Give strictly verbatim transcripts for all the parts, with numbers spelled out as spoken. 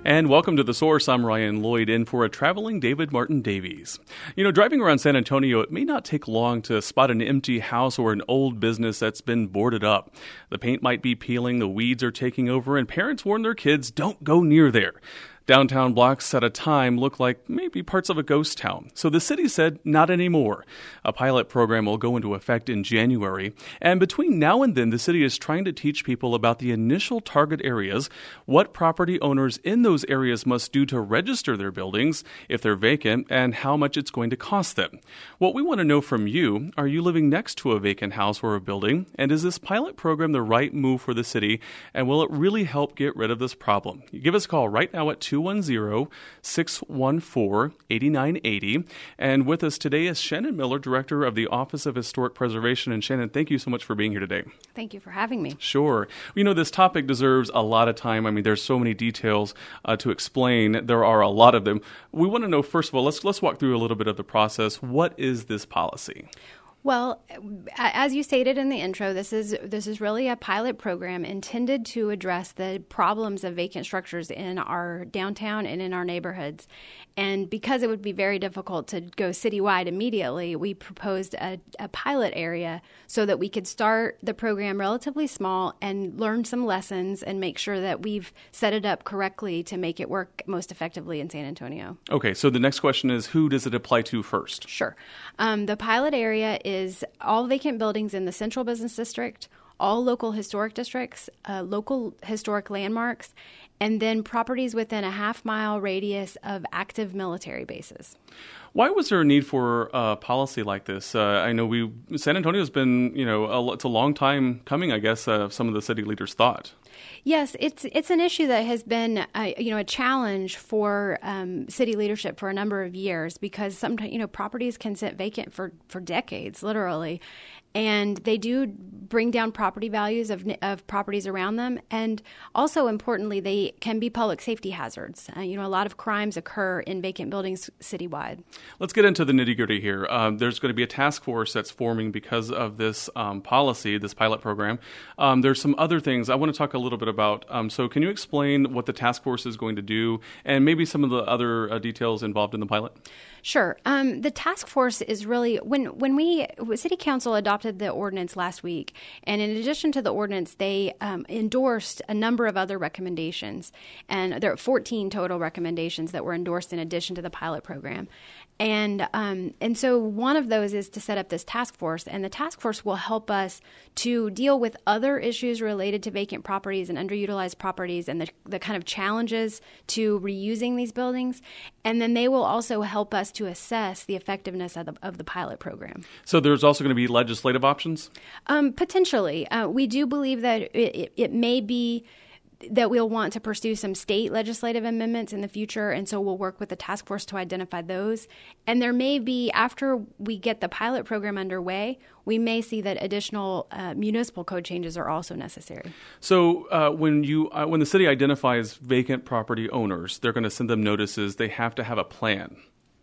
And welcome to The Source. I'm Ryan Lloyd, in for a traveling David Martin Davies. You know, driving around San Antonio, it may not take long to spot an empty house or an old business that's been boarded up. The paint might be peeling, the weeds are taking over, and parents warn their kids, don't go near there. Downtown blocks at a time look like maybe parts of a ghost town. So the city said, not anymore. A pilot program will go into effect in January. And between now and then, the city is trying to teach people about the initial target areas, what property owners in those areas must do to register their buildings if they're vacant, and how much it's going to cost them. What we want to know from you, are you living next to a vacant house or a building? And is this pilot program the right move for the city? And will it really help get rid of this problem? You give us a call right now at two one zero, six one four, eight nine eight zero. And with us today is Shannon Miller, Director of the Office of Historic Preservation. And Shannon, thank you so much for being here today. Thank you for having me. Sure. You know, this topic deserves a lot of time. I mean, there's so many details uh, to explain. There are a lot of them. We want to know, first of all, let's let's walk through a little bit of the process. What is this policy? Well, as you stated in the intro, this is this is really a pilot program intended to address the problems of vacant structures in our downtown and in our neighborhoods. And because it would be very difficult to go citywide immediately, we proposed a, a pilot area so that we could start the program relatively small and learn some lessons and make sure that we've set it up correctly to make it work most effectively in San Antonio. Okay, so the next question is, who does it apply to first? Sure. Um, the pilot area is is all vacant buildings in the Central Business District, all local historic districts, uh, local historic landmarks, and then properties within a half-mile radius of active military bases. Why was there a need for a policy like this? Uh, I know we San Antonio's been, you know, a, it's a long time coming, I guess, uh, some of the city leaders thought. Yes, it's it's an issue that has been, uh, you know, a challenge for um, city leadership for a number of years, because sometimes, you know, properties can sit vacant for, for decades, literally. And they do bring down property values of of properties around them. And also, importantly, they can be public safety hazards. Uh, you know, a lot of crimes occur in vacant buildings citywide. Let's get into the nitty-gritty here. Um, there's going to be a task force that's forming because of this um, policy, this pilot program. Um, there's some other things I want to talk a little bit about. Um, so can you explain what the task force is going to do and maybe some of the other uh, details involved in the pilot? Sure. Um, the task force is really, when when we, City Council adopted the ordinance last week, and in addition to the ordinance, they um, endorsed a number of other recommendations, and there are fourteen total recommendations that were endorsed in addition to the pilot program. And um, and so one of those is to set up this task force, and the task force will help us to deal with other issues related to vacant properties and underutilized properties and the, the kind of challenges to reusing these buildings. And then they will also help us to assess the effectiveness of the, of the pilot program. So there's also going to be legislative options? Um, potentially. Uh, we do believe that it, it, it may be that we'll want to pursue some state legislative amendments in the future, and so we'll work with the task force to identify those. And there may be, after we get the pilot program underway, we may see that additional uh, municipal code changes are also necessary. So uh, when you uh, when the city identifies vacant property owners, they're going to send them notices. They have to have a plan.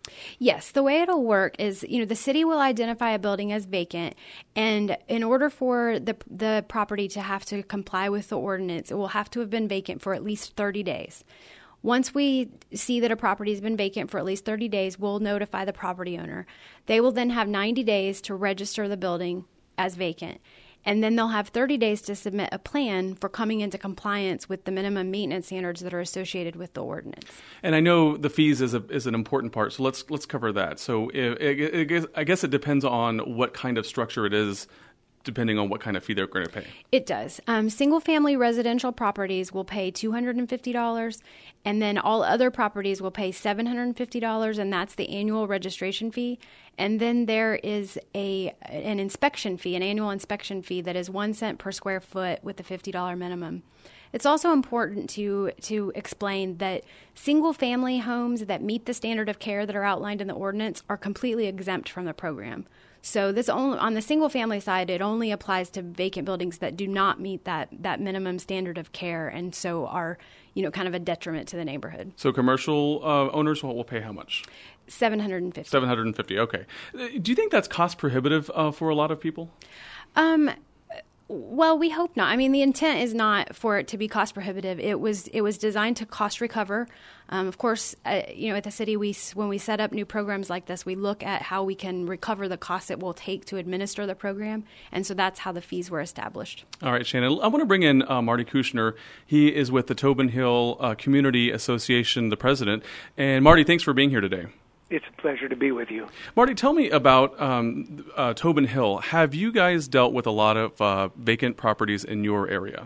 Yes, the way it'll work is, you know, the city will identify a building as vacant, and in order for the the property to have to comply with the ordinance, it will have to have been vacant for at least thirty days. Once we see that a property has been vacant for at least thirty days, we'll notify the property owner. They will then have ninety days to register the building as vacant. And then they'll have thirty days to submit a plan for coming into compliance with the minimum maintenance standards that are associated with the ordinance. And I know the fees is a, is an important part, so let's let's cover that. So it, it, it, guess- I guess it depends on what kind of structure it is, depending on what kind of fee they're going to pay. It does. Um, single-family residential properties will pay two hundred fifty dollars, and then all other properties will pay seven hundred fifty dollars, and that's the annual registration fee. And then there is a an inspection fee, an annual inspection fee that is one cent per square foot with a fifty dollars minimum. It's also important to to explain that single-family homes that meet the standard of care that are outlined in the ordinance are completely exempt from the program. So this only on the single-family side, it only applies to vacant buildings that do not meet that that minimum standard of care, and so are, you know, kind of a detriment to the neighborhood. So commercial uh, owners will, will pay how much? seven hundred fifty dollars. seven hundred fifty dollars, okay. Uh, Do you think that's cost prohibitive uh, for a lot of people? Um. Well, we hope not. I mean, the intent is not for it to be cost prohibitive. It was it was designed to cost recover. Um, of course, uh, you know, at the city, we when we set up new programs like this, we look at how we can recover the costs it will take to administer the program, and so that's how the fees were established. All right, Shannon, I want to bring in uh, Marty Kushner. He is with the Tobin Hill uh, Community Association, the president. And Marty, thanks for being here today. It's a pleasure to be with you. Marty, tell me about um, uh, Tobin Hill. Have you guys dealt with a lot of uh, vacant properties in your area?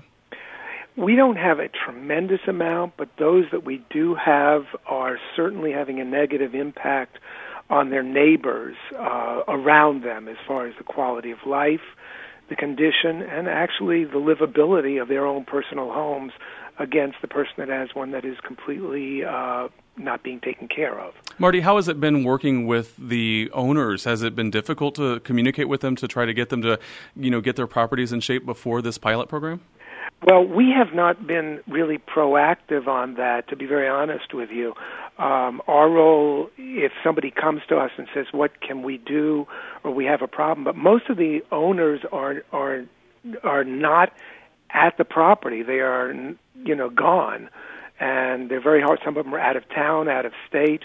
We don't have a tremendous amount, but those that we do have are certainly having a negative impact on their neighbors uh, around them as far as the quality of life, the condition, and actually the livability of their own personal homes against the person that has one that is completely uh, not being taken care of. Marty, how has it been working with the owners? Has it been difficult to communicate with them to try to get them to, you know, get their properties in shape before this pilot program? Well, we have not been really proactive on that, to be very honest with you. Um, our role, if somebody comes to us and says, what can we do, or we have a problem, but most of the owners are are are not at the property. They are, you know, gone. And they're very hard. Some of them are out of town, out of state,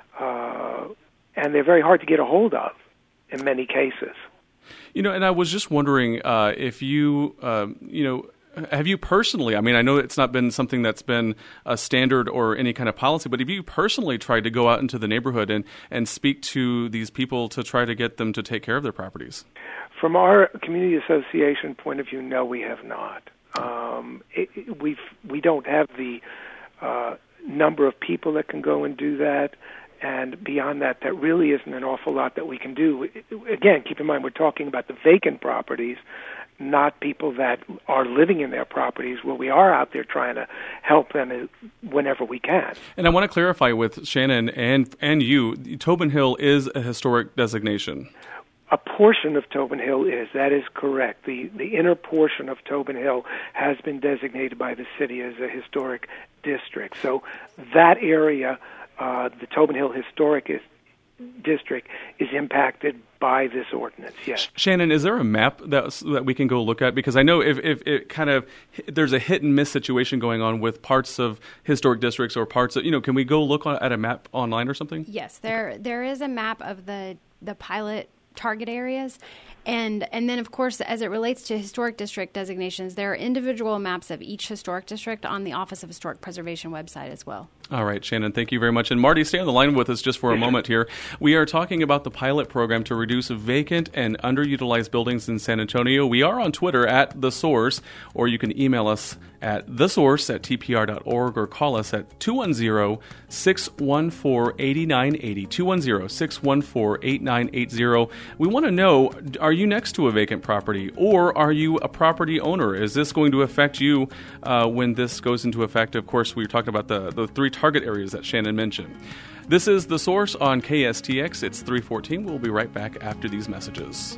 uh, and they're very hard to get a hold of in many cases. You know, and I was just wondering uh, if you, um, you know, have you personally, I mean, I know it's not been something that's been a standard or any kind of policy, but have you personally tried to go out into the neighborhood and, and speak to these people to try to get them to take care of their properties? From our community association point of view, no, we have not. Um, it, it, we've, we don't have the uh, number of people that can go and do that, and beyond that, that really isn't an awful lot that we can do. Again, keep in mind, we're talking about the vacant properties, not people that are living in their properties, where we are out there trying to help them whenever we can. And I want to clarify with Shannon and and you, Tobin Hill is a historic designation. A portion of Tobin Hill is. That is correct. The the inner portion of Tobin Hill has been designated by the city as a historic district. So that area, uh, the Tobin Hill Historic is, District, is impacted by this ordinance, yes. Shannon, is there a map that that we can go look at? Because I know if, if it kind of, there's a hit and miss situation going on with parts of historic districts or parts of, you know, can we go look at a map online or something? Yes, there there is a map of the, the pilot target areas. And and then, of course, as it relates to historic district designations, there are individual maps of each historic district on the Office of Historic Preservation website as well. All right, Shannon, thank you very much. And Marty, stay on the line with us just for a moment here. We are talking about the pilot program to reduce vacant and underutilized buildings in San Antonio. We are on Twitter at The Source, or you can email us at thesource at t p r dot org or call us at two one zero, six one four, eight nine eight zero, two one zero, six one four, eight nine eight zero. We want to know, are you next to a vacant property, or are you a property owner? Is this going to affect you uh, when this goes into effect? Of course, we talked about the, the three target areas that Shannon mentioned. This is The Source on K S T X. It's three fourteen. We'll be right back after these messages.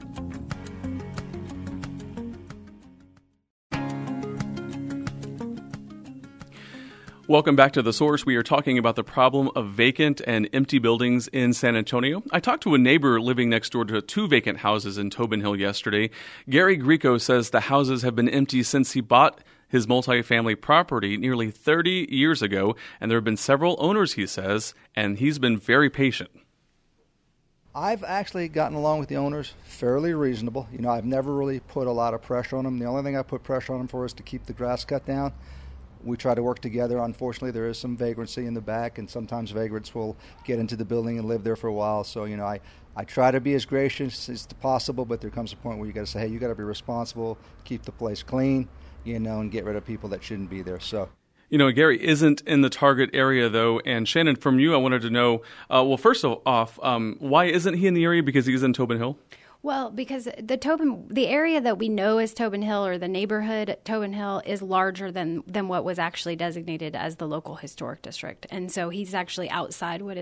Welcome back to The Source. We are talking about the problem of vacant and empty buildings in San Antonio. I talked to a neighbor living next door to two vacant houses in Tobin Hill yesterday. Gary Greco says the houses have been empty since he bought his multifamily property nearly thirty years ago, and there have been several owners, he says, and he's been very patient. I've actually gotten along with the owners fairly reasonable. You know, I've never really put a lot of pressure on them. The only thing I put pressure on them for is to keep the grass cut down. We try to work together. Unfortunately, there is some vagrancy in the back, and sometimes vagrants will get into the building and live there for a while. So, you know, I, I try to be as gracious as possible, but there comes a point where you got to say, hey, you got to be responsible, keep the place clean, you know, and get rid of people that shouldn't be there. So, you know, Gary isn't in the target area, though. And Shannon, from you, I wanted to know, uh, well, first off, um, why isn't he in the area? Because he's in Tobin Hill? Well, because the Tobin, the area that we know as Tobin Hill, or the neighborhood Tobin Hill, is larger than, than what was actually designated as the local historic district. And so he's actually outside what is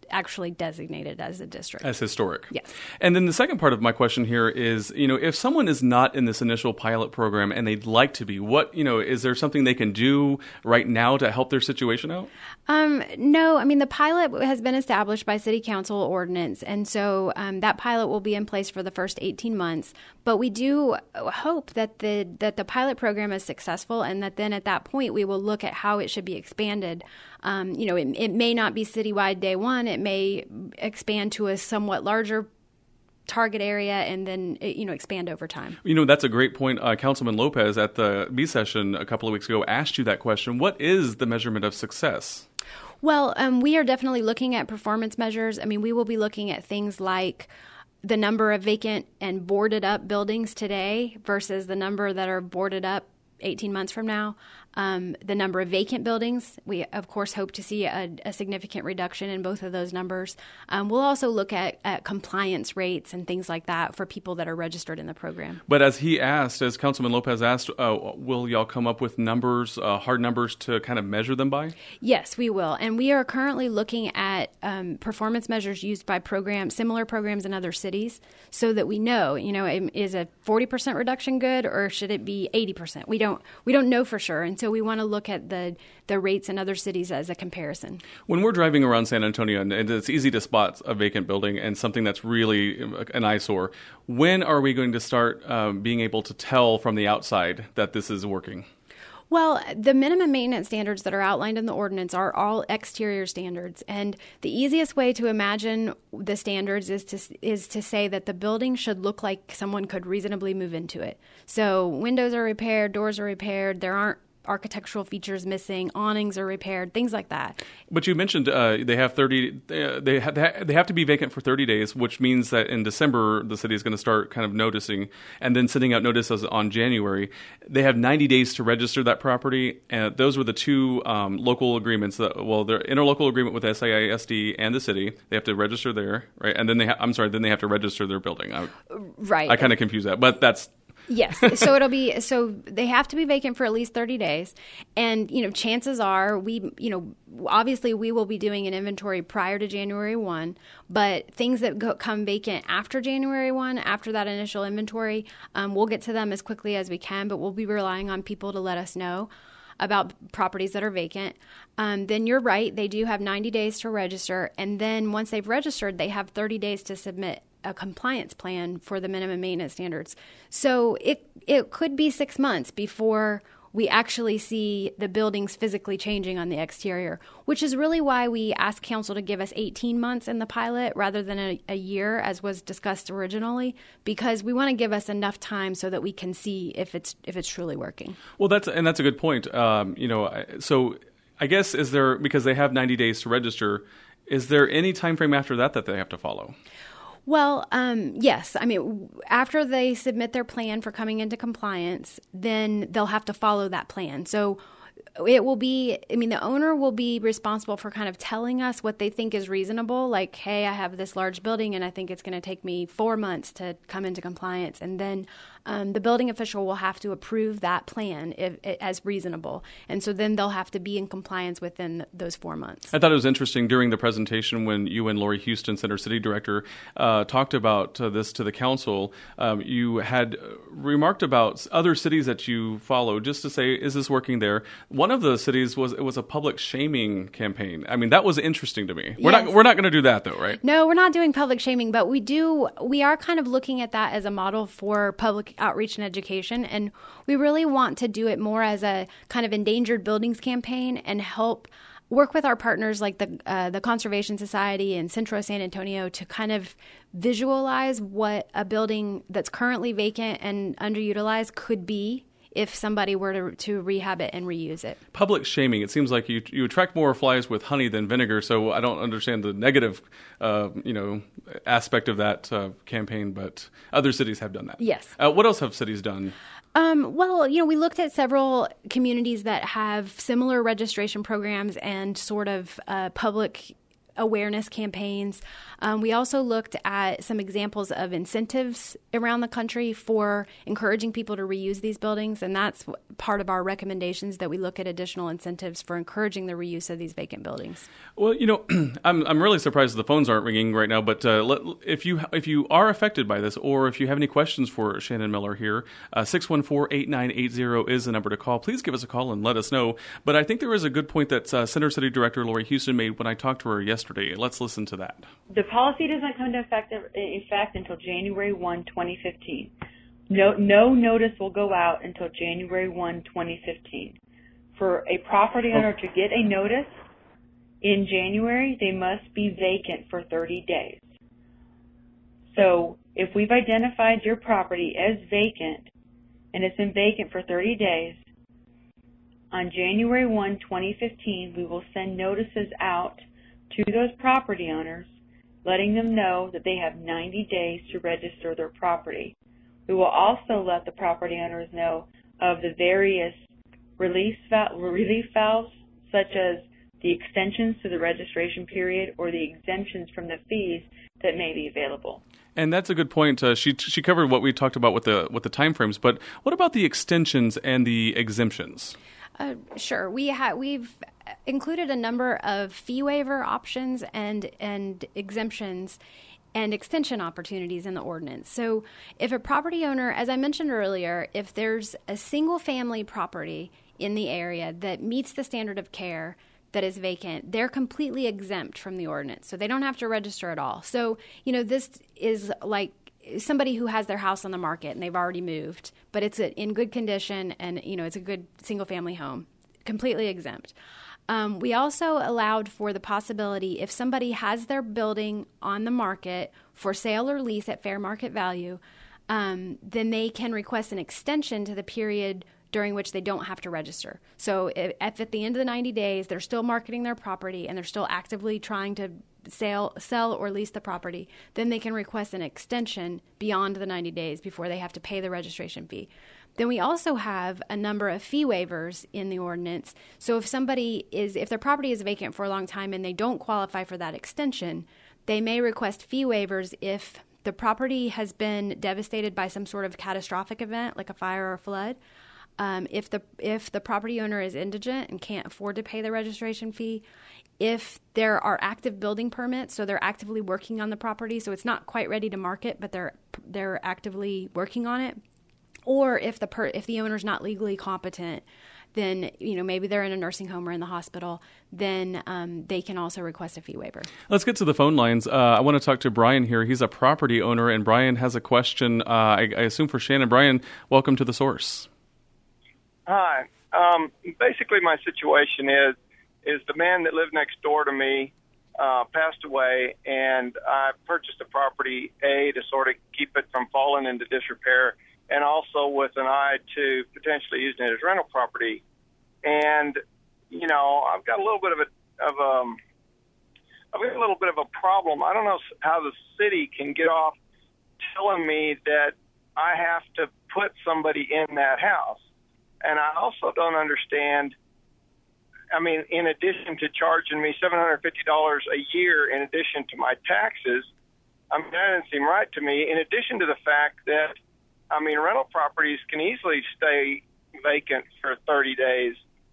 actually designated as a district. As historic. Yes. And then the second part of my question here is, you know, if someone is not in this initial pilot program and they'd like to be, what, you know, is there something they can do right now to help their situation out? Um, no, I mean, the pilot has been established by City Council ordinance, and so um, that pilot will be in place for the first eighteen months. But we do hope that the that the pilot program is successful, and that then at that point we will look at how it should be expanded. Um, you know, it, it may not be citywide day one. It may expand to a somewhat larger target area and then, you know, expand over time. You know, that's a great point. Uh, Councilman Lopez at the B session a couple of weeks ago asked you that question. What is the measurement of success? Well, um, we are definitely looking at performance measures. I mean, we will be looking at things like the number of vacant and boarded up buildings today versus the number that are boarded up eighteen months from now. Um, the number of vacant buildings, we of course hope to see a, a significant reduction in both of those numbers. Um, we'll also look at, at compliance rates and things like that for people that are registered in the program. But as he asked, as Councilman Lopez asked, uh, will y'all come up with numbers, uh, hard numbers to kind of measure them by? Yes, we will. And we are currently looking at um, performance measures used by programs, similar programs in other cities, so that we know, you know, is a forty percent reduction good or should it be eighty percent? We don't we don't know for sure. And so we want to look at the, the rates in other cities as a comparison. When we're driving around San Antonio, and it's easy to spot a vacant building and something that's really an eyesore, when are we going to start um, being able to tell from the outside that this is working? Well, the minimum maintenance standards that are outlined in the ordinance are all exterior standards, and the easiest way to imagine the standards is to is to say that the building should look like someone could reasonably move into it. So windows are repaired, doors are repaired, there aren't architectural features missing, awnings are repaired, things like that. But you mentioned uh, they have thirty. Uh, they have they have to be vacant for thirty days, which means that in December the city is going to start kind of noticing, and then sending out notices on January. They have ninety days to register that property, and those were the two um, local agreements. That well, their interlocal agreement with S I I S D and the city. They have to register there, right? And then they ha- I'm sorry, then they have to register their building. I, right. I kind of confuse that, but that's. Yes. So it'll be, so they have to be vacant for at least thirty days. And, you know, chances are we, you know, obviously we will be doing an inventory prior to January first, but things that go, come vacant after January first, after that initial inventory, um, we'll get to them as quickly as we can, but we'll be relying on people to let us know about properties that are vacant. Um, then you're right, they do have ninety days to register. And then once they've registered, they have thirty days to submit a compliance plan for the minimum maintenance standards. So it it could be six months before we actually see the buildings physically changing on the exterior, which is really why we asked council to give us eighteen months in the pilot rather than a, a year as was discussed originally, because we want to give us enough time so that we can see if it's if it's truly working. Well, that's and that's a good point. Um, you know, so I guess is there, because they have ninety days to register, is there any time frame after that that they have to follow? Well, um, yes. I mean, after they submit their plan for coming into compliance, then they'll have to follow that plan. So it will be, I mean, the owner will be responsible for kind of telling us what they think is reasonable. Like, hey, I have this large building and I think it's going to take me four months to come into compliance. And then um, the building official will have to approve that plan if, as reasonable. And so then they'll have to be in compliance within those four months. I thought it was interesting during the presentation when you and Lori Houston, Center City Director, uh, talked about uh, this to the council. Um, you had remarked about other cities that you follow, just to say, is this working there? One of the cities was it was a public shaming campaign. I mean, that was interesting to me. We're yes. not we're not going to do that though, right? No, we're not doing public shaming, but we do. We are kind of looking at that as a model for public outreach and education, and we really want to do it more as a kind of endangered buildings campaign and help work with our partners like the uh, the Conservation Society and Centro San Antonio to kind of visualize what a building that's currently vacant and underutilized could be if somebody were to, to rehab it and reuse it. Public shaming, it seems like you you attract more flies with honey than vinegar, so I don't understand the negative uh, you know, aspect of that uh, campaign, but other cities have done that. Yes. Uh, what else have cities done? Um, well, you know, we looked at several communities that have similar registration programs and sort of uh, public awareness campaigns. Um, we also looked at some examples of incentives around the country for encouraging people to reuse these buildings, and that's part of our recommendations, that we look at additional incentives for encouraging the reuse of these vacant buildings. Well, you know, I'm I'm really surprised the phones aren't ringing right now. But uh, let, if you if you are affected by this, or if you have any questions for Shannon Miller here, uh, six one four, eight nine eight zero is the number to call. Please give us a call and let us know. But I think there is a good point that uh, Center City Director Lori Houston made when I talked to her yesterday. Let's listen to that. The policy doesn't come into effect, effect until January first, twenty fifteen. No, no notice will go out until January first, twenty fifteen. For a property owner to get a notice in January, they must be vacant for thirty days. So if we've identified your property as vacant and it's been vacant for thirty days, on January first, twenty fifteen, we will send notices out to those property owners, letting them know that they have ninety days to register their property. We will also let the property owners know of the various release val- relief valves, such as the extensions to the registration period or the exemptions from the fees that may be available. And that's a good point. Uh, she she covered what we talked about with the with the timeframes, but what about the extensions and the exemptions? Uh, sure. We ha- we've included a number of fee waiver options and and exemptions and extension opportunities in the ordinance. So if a property owner, as I mentioned earlier, if there's a single family property in the area that meets the standard of care that is vacant, they're completely exempt from the ordinance. So they don't have to register at all. So, you know, this is like somebody who has their house on the market and they've already moved, but it's in good condition and, you know, it's a good single family home, completely exempt. Um, we also allowed for the possibility, if somebody has their building on the market for sale or lease at fair market value, um, then they can request an extension to the period during which they don't have to register. So if, at the end of the ninety days, they're still marketing their property and they're still actively trying to sell, sell or lease the property, then they can request an extension beyond the ninety days before they have to pay the registration fee. Then we also have a number of fee waivers in the ordinance. So if somebody is, if their property is vacant for a long time and they don't qualify for that extension, they may request fee waivers if the property has been devastated by some sort of catastrophic event like a fire or a flood. Um, if the if the property owner is indigent and can't afford to pay the registration fee, if there are active building permits, so they're actively working on the property, so it's not quite ready to market, but they're they're actively working on it, or if the per, if the owner's not legally competent, then, you know, maybe they're in a nursing home or in the hospital, then um, they can also request a fee waiver. Let's get to the phone lines. Uh, I want to talk to Brian here. He's a property owner, and Brian has a question, uh, I, I assume for Shannon. Brian, welcome to The Source. Hi. Um, basically, my situation is is the man that lived next door to me uh, passed away, and I purchased a property, A, to sort of keep it from falling into disrepair, and also with an eye to potentially using it as rental property. And, you know, I've got a little bit of a, of um, I've got a little bit of a problem. I don't know how the city can get off telling me that I have to put somebody in that house. And I also don't understand, I mean, in addition to charging me seven hundred fifty dollars a year in addition to my taxes, I mean, that doesn't seem right to me, in addition to the fact that, I mean, rental properties can easily stay vacant for thirty days.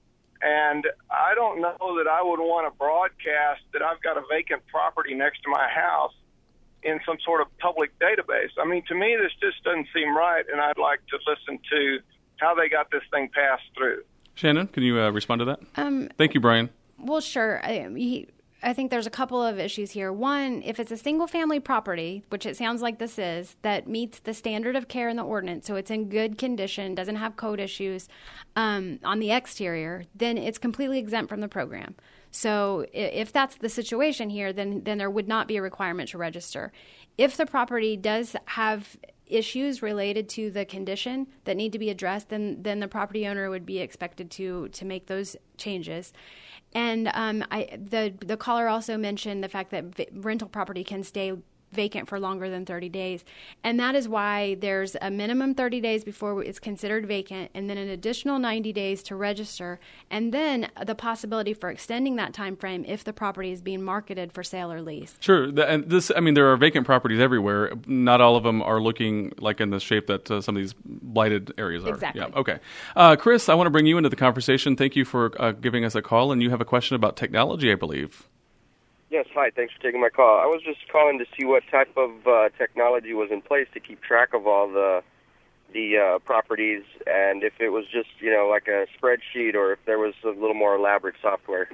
And I don't know that I would want to broadcast that I've got a vacant property next to my house in some sort of public database. I mean, to me, this just doesn't seem right, and I'd like to listen to how they got this thing passed through. Shannon, can you uh, respond to that? Um, Thank you, Brian. Well, sure. I, he, I think there's a couple of issues here. One, if it's a single-family property, which it sounds like this is, that meets the standard of care in the ordinance, so it's in good condition, doesn't have code issues um, on the exterior, then it's completely exempt from the program. So if that's the situation here, then then there would not be a requirement to register. If the property does have issues related to the condition that need to be addressed, then then the property owner would be expected to to make those changes. And um, I, the the caller also mentioned the fact that v- rental property can stay vacant for longer than thirty days. And that is why there's a minimum thirty days before it's considered vacant, and then an additional ninety days to register, and then the possibility for extending that time frame if the property is being marketed for sale or lease. Sure. And this, I mean, there are vacant properties everywhere. Not all of them are looking like in the shape that uh, some of these blighted areas are. Exactly. Yeah. Okay. Uh, Chris, I want to bring you into the conversation. Thank you for uh, giving us a call, and you have a question about technology, I believe. Yes, hi. Thanks for taking my call. I was just calling to see what type of uh, technology was in place to keep track of all the the uh, properties, and if it was just, you know, like a spreadsheet, or if there was a little more elaborate software.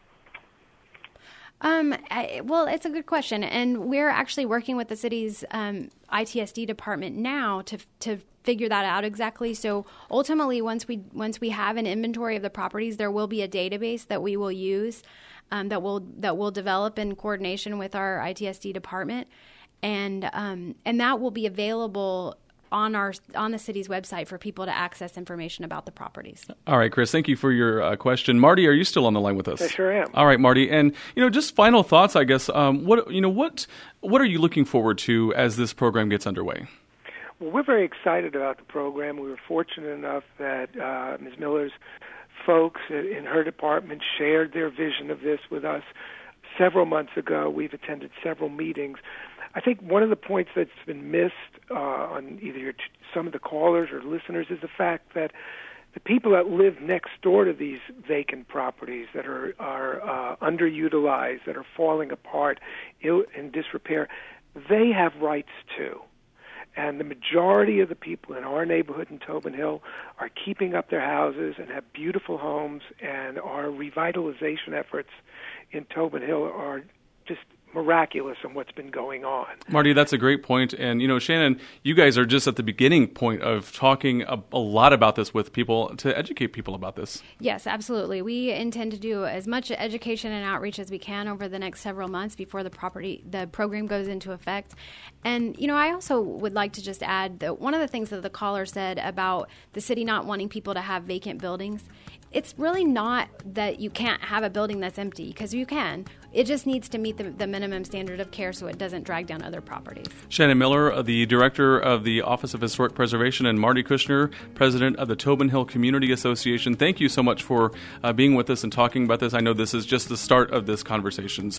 Um, I, well, it's a good question, and we're actually working with the city's um, I T S D department now to to figure that out exactly. So ultimately, once we once we have an inventory of the properties, there will be a database that we will use. Um, that will that will develop in coordination with our I T S D department, and um, and that will be available on our on the city's website for people to access information about the properties. All right, Chris, thank you for your uh, question. Marty, are you still on the line with us? I sure am. All right, Marty, and you know, just final thoughts, I guess. Um, what you know, what what are you looking forward to as this program gets underway? Well, we're very excited about the program. We were fortunate enough that uh, Miz Miller's folks in her department shared their vision of this with us several months ago. We've attended several meetings. I think one of the points that's been missed uh, on either your t- some of the callers or listeners is the fact that the people that live next door to these vacant properties that are, are uh, underutilized, that are falling apart, ill, in disrepair, they have rights too. And the majority of the people in our neighborhood in Tobin Hill are keeping up their houses and have beautiful homes, and our revitalization efforts in Tobin Hill are just miraculous in what's been going on. Marty, that's a great point. And, you know, Shannon, you guys are just at the beginning point of talking a, a lot about this with people to educate people about this. Yes, absolutely. We intend to do as much education and outreach as we can over the next several months before the property, the program goes into effect. And, you know, I also would like to just add that one of the things that the caller said about the city not wanting people to have vacant buildings, it's really not that you can't have a building that's empty, because you can. It just needs to meet the, the minimum standard of care so it doesn't drag down other properties. Shannon Miller, the Director of the Office of Historic Preservation, and Marty Kushner, President of the Tobin Hill Community Association. Thank you so much for uh, being with us and talking about this. I know this is just the start of this conversation.